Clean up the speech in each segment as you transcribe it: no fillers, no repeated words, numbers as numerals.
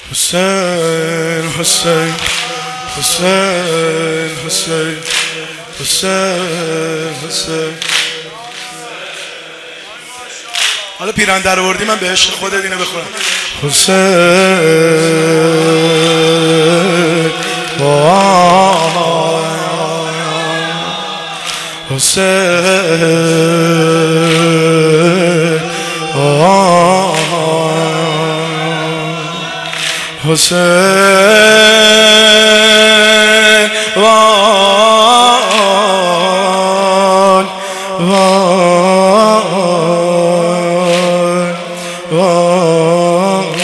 حسین حسین حسین حسین حسین حسین. حالا پیرن در آوردی، من به عشق خودت اینو بخورم. حسین حسین حسین وای وای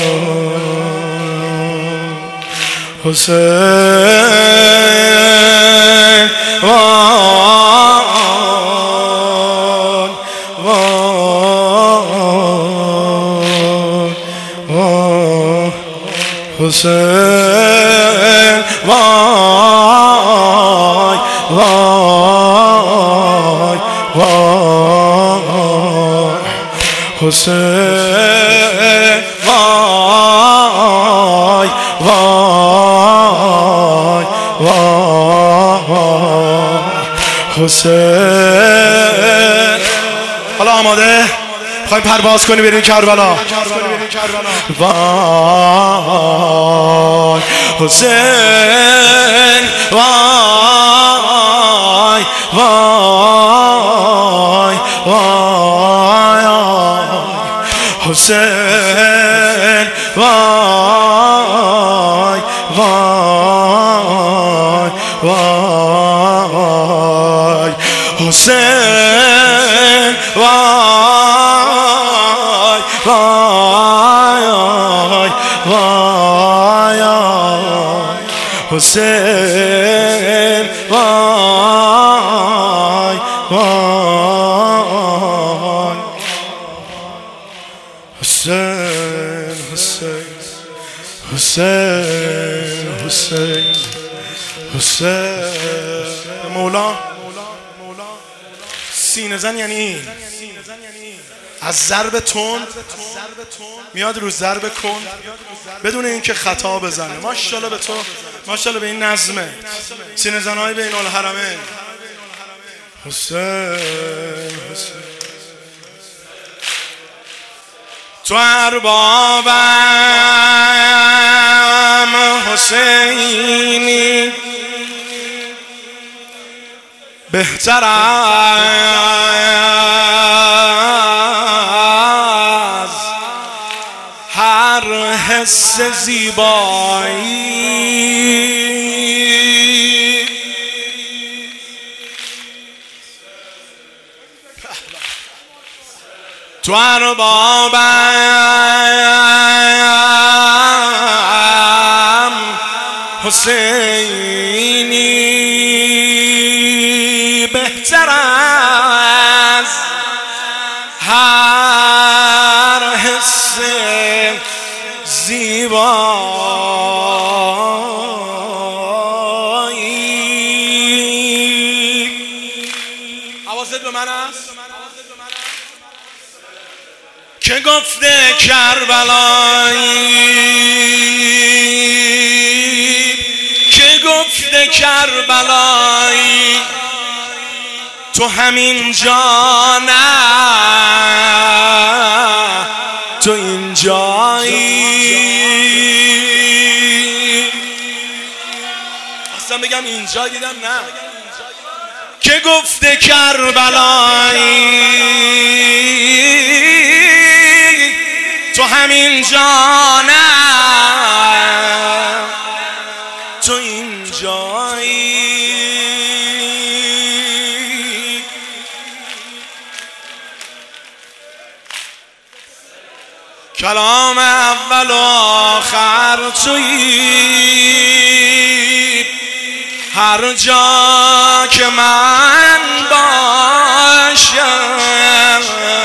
حسین وای وای حسین وای وای وای حسین وای وای وای حسین. حالا آماده؟ خواهیم پرواز کنی بریم کربلا. وای حسین وای وای وای حسین وای وای وای حسین وای وای وای حسین وای وای حسین حسین حسین حسین حسین. مولا سینه زن یعنی این، از ضرب تند میاد رو ضرب کند بدون اینکه خطا بزنه. ماشاءالله به تو، ماشاءالله به این نظمه سینه زنهای بین الحرمین. حسین حسین تو اربابم حسینی بهتر از هر حس زیبایی. تو اربابم حسینی بهتر از هر حس زیبایی. حواست به من است که گفته کربلایی، که گفته کربلایی تو همین جا نه، تو این جایی. اصلا بگم اینجا دیدم نه. که گفته کربلایی تو همین جا نه، تو این جایی. کلام اول و آخر تویی، هر جا که من باشم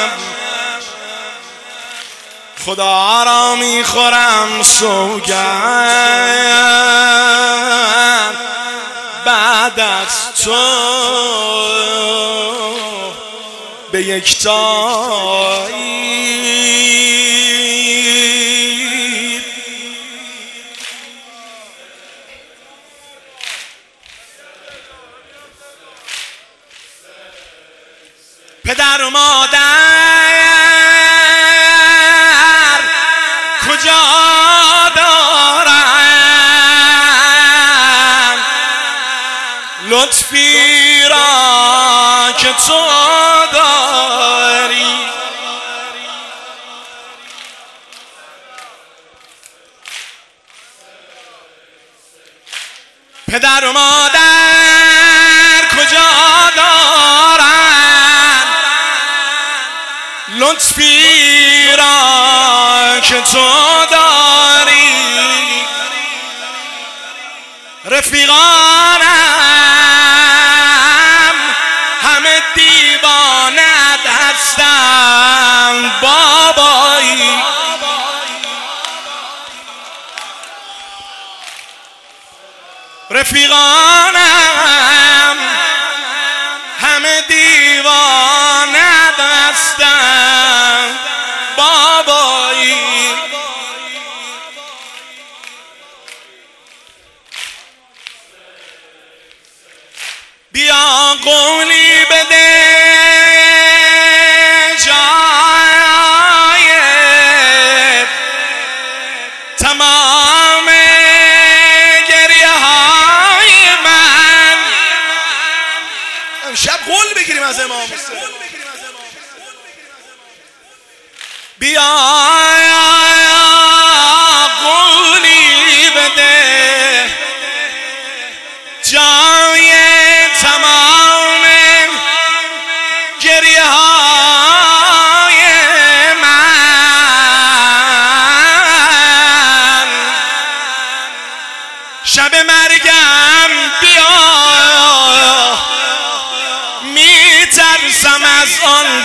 خدا را میخورم سوگند بعد از تو به یکتایی. پدر و مادر کجا دارن لطفی را که تو داری؟ پدر و مادر کجا دارن لطفی را که تو داری؟ رفیقانم همه دیوانه هستن بابایی. رفیقانم همه دیوانه هستن بابایی. بیا قولی بده جای تمام گریه های من. امشب قول بگیریم از امام حسین. بیا قولی بده جای تمام گریه های من. شب مرگم بیا میترسم از آن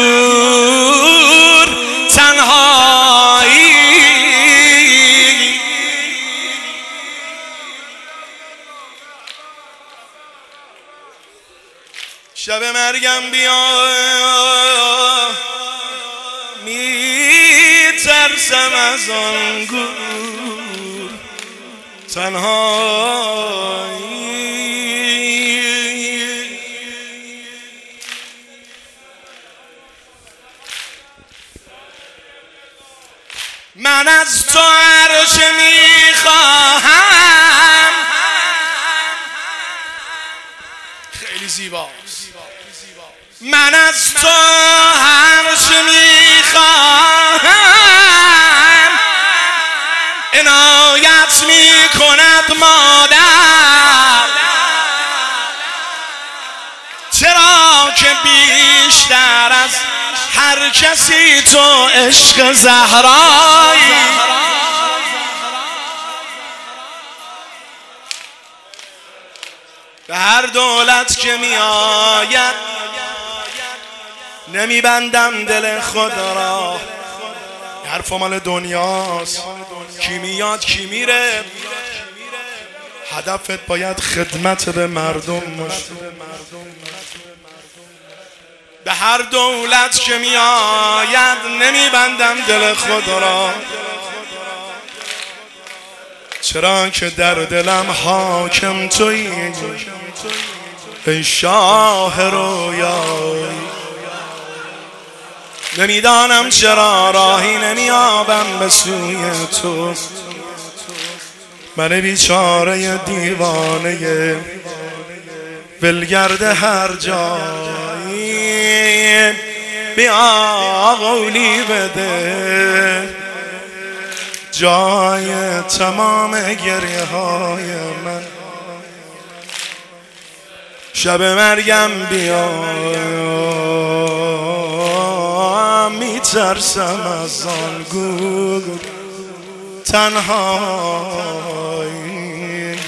گور تنهایی. شب مرگم بیا میترسم از آن گور تنهایی. من از تو هر چه میخواهم خیلی زیبا. من از تو هر چه میخواهم عنایت میکند مادر. چرا که بیشتر از هر کسی تو عشق زهرایی. به هر دولت که می آید نمی بندم دل خود را. حرف مال دنیاست، کی میاد کی میره. هدفت باید خدمت به مردم باشه. به هر دولت که می آید نمی بندم دل خود را. چرا که در دلم حاکم تویی ای شاه رویایی. نمیدانم چرا راهی نمیابم به سوی تو. من بیچاره دیوانه ولگرد هر جایی. بیا قولی بده جای تمام گریه های من. شب مرگم بیا میترسم از آن گور تنهایی.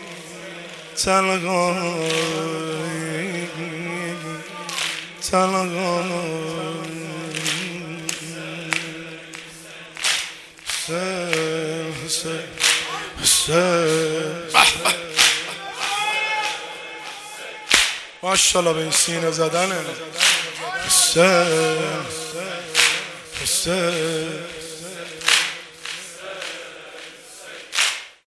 ماشاءالله به این سینه زدنه.